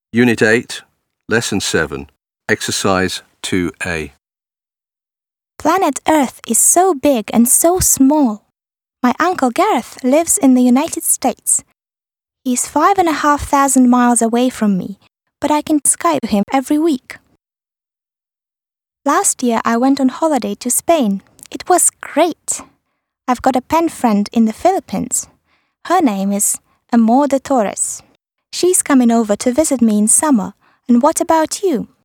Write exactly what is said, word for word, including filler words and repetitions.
Unit eight, Lesson seven, Exercise two A. Planet Earth is so big and so small. My Uncle Gareth lives in the United States. He's five and a half thousand miles away from me, but I can Skype him every week. Last year I went on holiday to Spain. It was great. I've got a pen friend in the Philippines. Her name is Amor de Torres. She's coming over to visit me in summer. And what about you?